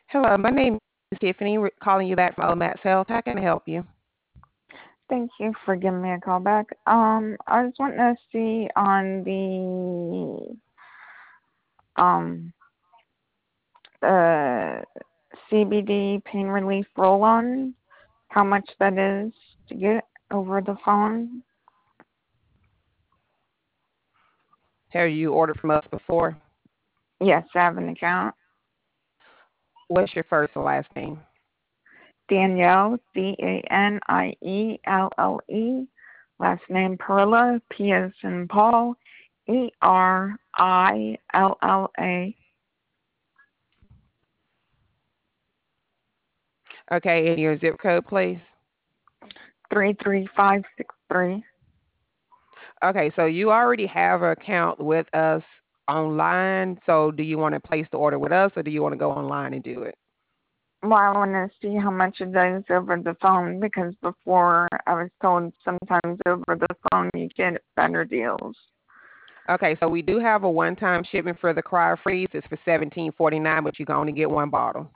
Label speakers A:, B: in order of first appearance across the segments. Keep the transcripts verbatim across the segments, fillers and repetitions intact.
A: Hello, my name is Tiffany. We're calling you back from Omax Health. How can I help you?
B: Thank you for giving me a call back. Um, I was wanting to see on the um uh C B D pain relief roll-on, how much that is to get over the phone.
A: Have you ordered from us before?
B: Yes, I have an account.
A: What's your first and last name?
B: Danielle, D A N I E L L E. Last name Perilla, P as in Paul, E R I L L A.
A: Okay, and your zip code, please.
B: Three three five six three.
A: Okay, so you already have an account with us online. So do you want to place the order with us or do you want to go online and do it?
B: Well, I want to see how much it is over the phone because before I was told sometimes over the phone you get better deals.
A: Okay, so we do have a one-time shipment for the Cryo Freeze. It's for seventeen forty-nine, but you can only get one bottle.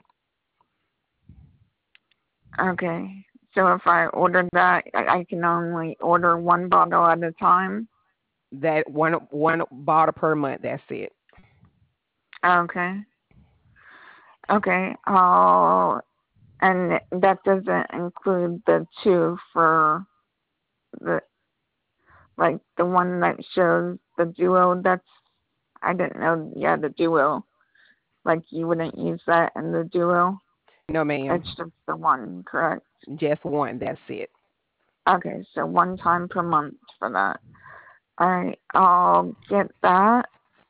B: Okay. So if I order that, I I can only order one bottle at a time?
A: That one one bottle per month. That's it.
B: Okay. Okay. Oh, and that doesn't include the two for the, like, the one that shows the duo. That's, I didn't know, yeah, the duo. Like, you wouldn't use that in the duo?
A: No, ma'am.
B: It's just the one, correct?
A: Just one. That's it.
B: Okay, so one time per month for that. All right, I'll get that.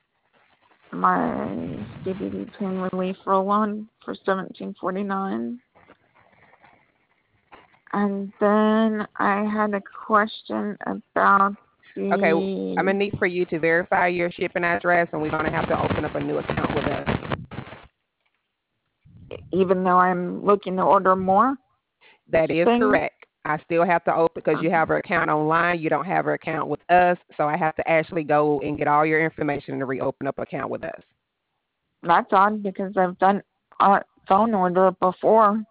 B: My C B D pain relief roll on for seventeen forty nine. And then I had a question about
A: Okay, I'm
B: the,
A: gonna need for you to verify your shipping address, and we're gonna have to open up a new account with us.
B: even though I'm looking to order more
A: That is
B: things.
A: correct. I still have to open because you
B: Okay,
A: have an account online. You don't have an account with us, so I have to actually go and get all your information and reopen up an account with us.
B: that's odd because I've done a phone order before.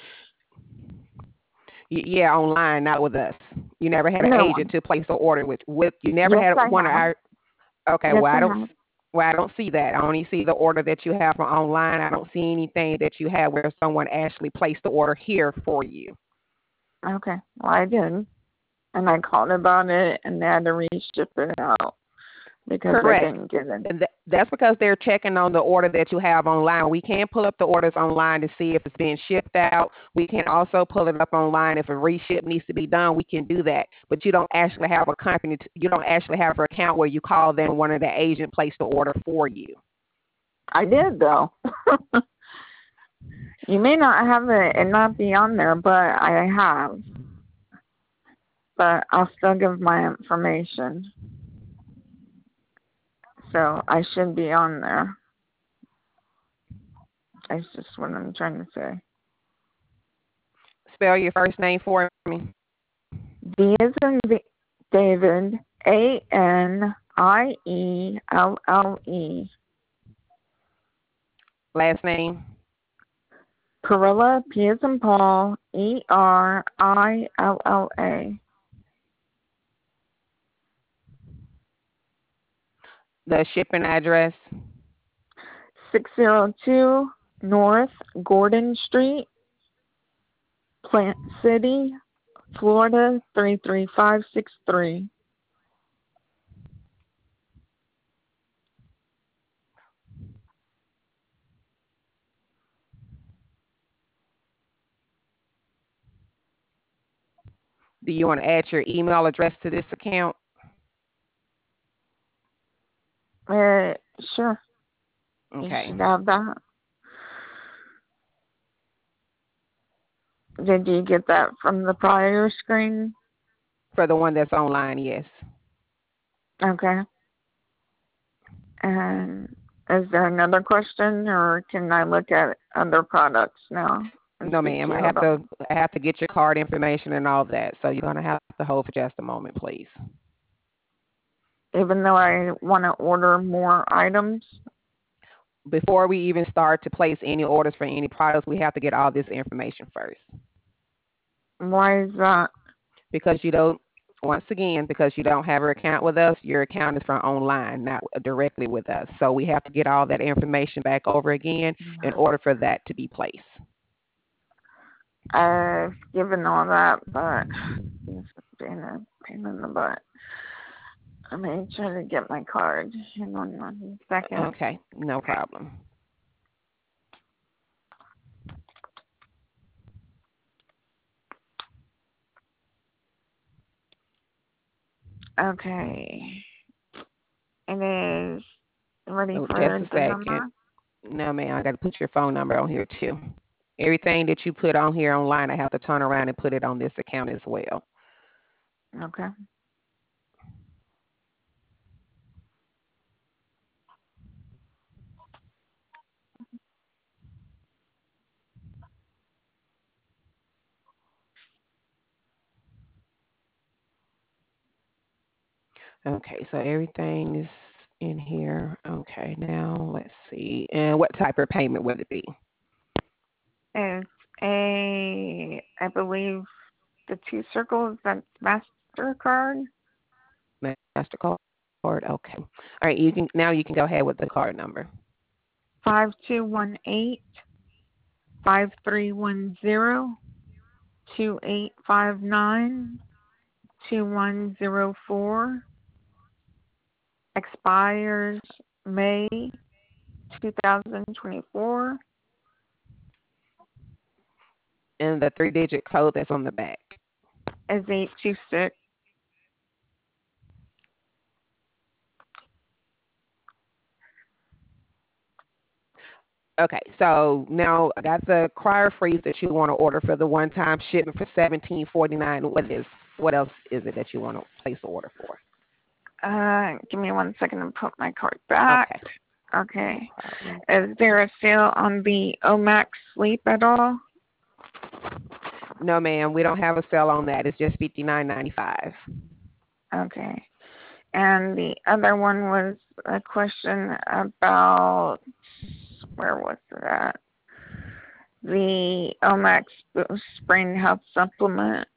A: Y- Yeah, online, not with us. You never had an
B: No
A: agent
B: one.
A: to place the order with. With you never
B: Yes,
A: had
B: I
A: one of
B: have.
A: our. Okay,
B: Yes,
A: well
B: I
A: I don't.
B: have.
A: Well, I don't see that. I only see the order that you have from online. I don't see anything that you have where someone actually placed the order here for you.
B: Okay, well, I did. And I called about it, and they had to reship it out because I
A: Correct.
B: didn't get it.
A: And th- that's because they're checking on the order that you have online. We can't pull up the orders online to see if it's being shipped out. We can also pull it up online if a reship needs to be done. We can do that, but you don't actually have a company. T- you don't actually have an account where you call them. One of the agent placed the order for you.
B: I did though. You may not have it and not be on there, but I have. But I'll still give my information, so I should be on there. That's just what I'm trying to say.
A: Spell your first name for me.
B: D is in V- David. A N I E L L E.
A: Last name.
B: Perilla. P is in Paul. E R I L L A.
A: The shipping address.
B: six oh two North Gordon Street, Plant City, Florida three three five six three.
A: Do you want to add your email address to this account?
B: Uh, sure. You
A: Okay.
B: should have that. Did you get that from the prior screen?
A: For the one that's online, yes.
B: Okay. And is there another question, or can I look at other products now and
A: No,
B: see
A: ma'am. I
B: two of
A: have
B: them?
A: to I have to get your card information and all that. So you're gonna have to hold for just a moment, please.
B: Even though I want to order more items?
A: before we even start to place any orders for any products, we have to get all this information first.
B: Why is that?
A: Because you don't, once again, because you don't have an account with us, your account is from online, not directly with us. So we have to get all that information back over again in order for that to be placed.
B: I've given all that, but it's been a pain in the butt. I'm going to try to get my card. Hang on one second.
A: Okay, no problem.
B: Okay. It is ready
A: Oh,
B: for
A: just a
B: the
A: second.
B: number.
A: No, ma'am, I got to put your phone number on here too. Everything that you put on here online, I have to turn around and put it on this account as well.
B: Okay.
A: Okay, so everything is in here. Okay, now let's see. And what type of payment would it be?
B: It's a, I believe, the two circles, that's MasterCard.
A: MasterCard. Okay. All right, you can now you can go ahead with the card number.
B: Five two one eight five three one zero two eight five nine two one zero four. Expires May two thousand twenty-four.
A: And the three-digit code that's on the back
B: is eight two six.
A: Okay, so now I got the Cryo-Freeze that you want to order for the one-time shipment for seventeen forty-nine. What is what else is it that you want to place the order for?
B: Uh, give me one second to put my card back.
A: Okay.
B: Okay. Is there a sale on the Omax Sleep at all?
A: No, ma'am. We don't have a sale on that. It's just fifty-nine ninety-five.
B: Okay. And the other one was a question about, where was that? The Omax Boost Brain Health Supplement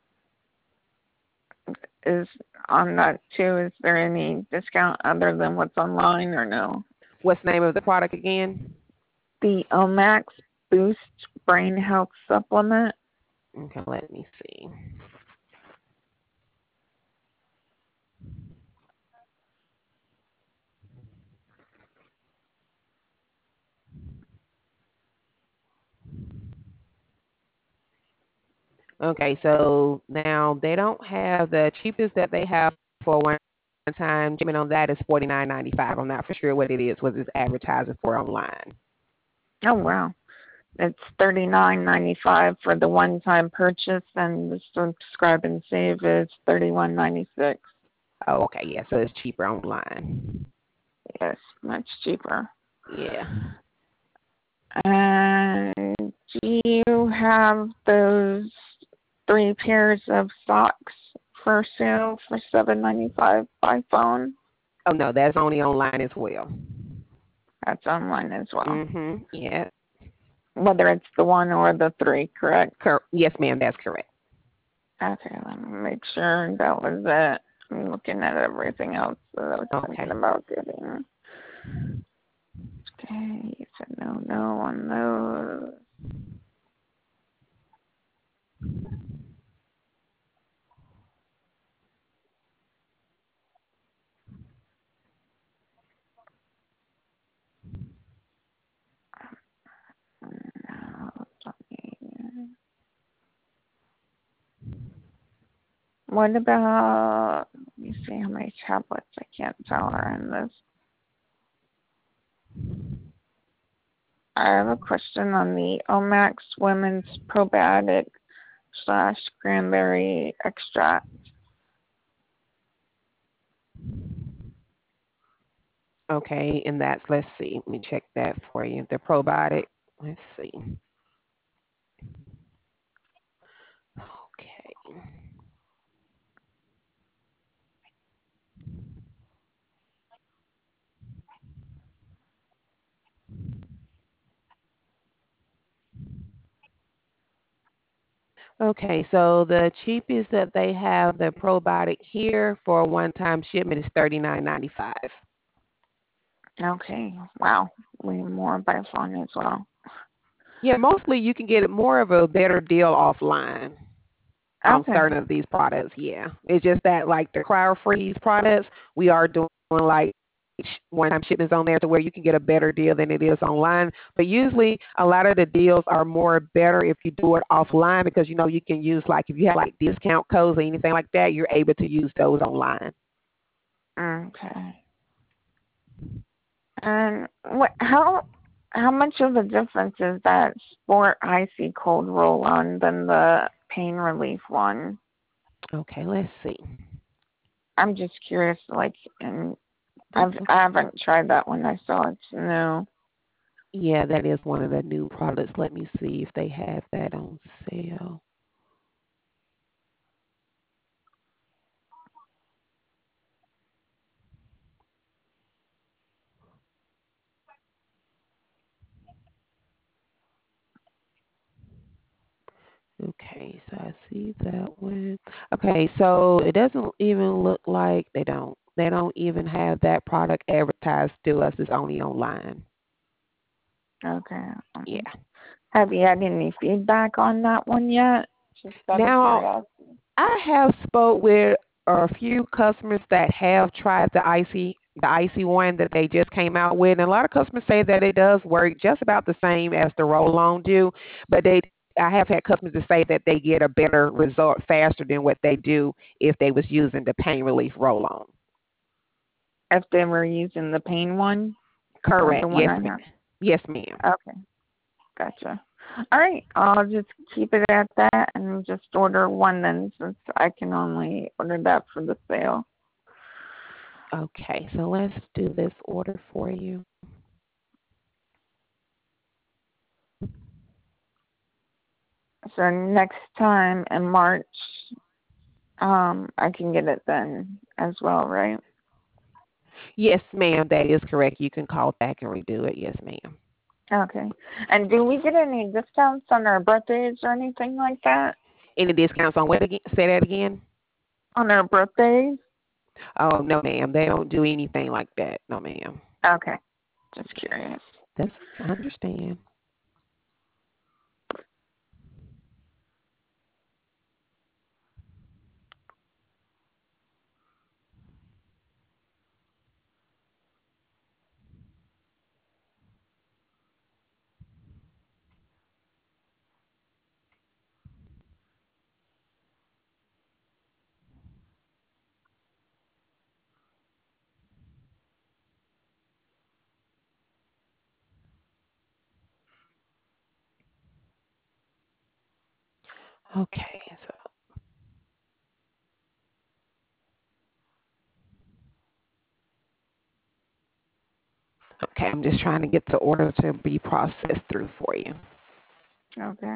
B: is on that too. Is there any discount other than what's online or no?
A: What's the name of the product again?
B: The Omax Boost Brain Health Supplement.
A: Okay, let me see. Okay, so now they don't have the cheapest that they have for one time payment on that is forty-nine ninety-five. I'm not for sure what it is, what it's advertising for online.
B: Oh wow. It's thirty-nine ninety-five for the one time purchase, and the subscribe and save is thirty-one ninety-six.
A: Oh, okay, yeah, so it's cheaper online.
B: Yes, much cheaper.
A: Yeah.
B: And do you have those three pairs of socks for sale for seven ninety-five by phone?
A: Oh no, that's only online as well.
B: That's online as well.
A: Mhm. Yeah.
B: Whether it's the one or the three, correct?
A: Cor- yes, ma'am, that's correct.
B: Okay, let me make sure that was it. I'm looking at everything else that I was
A: Okay.
B: thinking about getting. Okay, you said no, no on those. No, don't need. What about, let me see how many tablets I can't tell are in this. I have a question on the Omax Women's Probiotic slash Cranberry Extract.
A: Okay, and that's, let's see, let me check that for you. The probiotic, let's see. Okay. Okay, so the cheapest that they have the probiotic here for a one-time shipment is thirty-nine ninety-five.
B: Okay. Wow. Way more by phone as well.
A: Yeah, mostly you can get more of a better deal offline on
B: Okay.
A: certain of these products. Yeah, it's just that like the CryoFreeze products, we are doing like one-time shipments on there to where you can get a better deal than it is online. But usually, a lot of the deals are more better if you do it offline because you know you can use like if you have like discount codes or anything like that, you're able to use those online.
B: Okay. And what? How? How much of a difference is that Sport Icy Cold Roll on than the pain relief one?
A: Okay, let's see.
B: I'm just curious. Like, and
A: Oh,
B: I've
A: okay.
B: I haven't tried that one. I saw it's new.
A: Yeah, that is one of the new products. Let me see if they have that on sale. Okay, so I see that one. Okay, so it doesn't even look like they don't. They don't even have that product advertised to us. It's only online.
B: Okay. Um,
A: Yeah.
B: have you had any feedback on that one yet? Just out of
A: Now,
B: curiosity.
A: I have spoke with a few customers that have tried the icy the icy one that they just came out with, and a lot of customers say that it does work just about the same as the roll-on do, but they I have had customers to say that they get a better result faster than what they do if they was using the pain relief roll-on.
B: If they were using the pain one or the
A: Correct.
B: one
A: Yes,
B: I
A: ma'am.
B: have.
A: Yes, ma'am.
B: Okay. Gotcha. All right. I'll just keep it at that and just order one then, since I can only order that for the sale.
A: Okay, so let's do this order for you.
B: So next time in March, um, I can get it then as well, right?
A: Yes, ma'am. That is correct. You can call back and redo it. Yes, ma'am.
B: Okay. And do we get any discounts on our birthdays or anything like that?
A: Any discounts on what again? Say that again.
B: On our birthdays?
A: Oh, no, ma'am. They don't do anything like that. No, ma'am.
B: Okay. Just
A: Yes.
B: curious.
A: That's, I understand. Okay. So, okay. I'm just trying to get the order to be processed through for you.
B: Okay.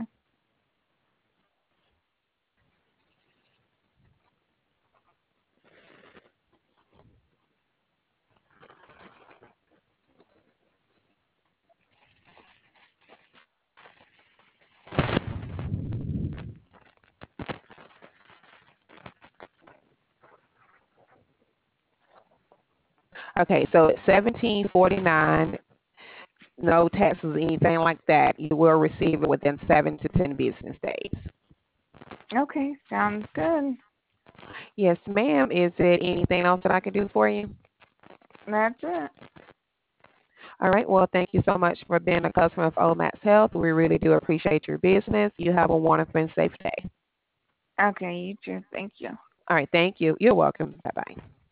A: Okay. So it's seventeen forty nine. No taxes, anything like that. You will receive it within seven to ten business days.
B: Okay. Sounds good.
A: Yes, ma'am. Is there anything else that I can do for you?
B: That's it.
A: All right. Well, thank you so much for being a customer of Omax Health. We really do appreciate your business. You have a wonderful and safe day.
B: Okay. You too. Thank you.
A: All right. Thank you. You're welcome. Bye bye.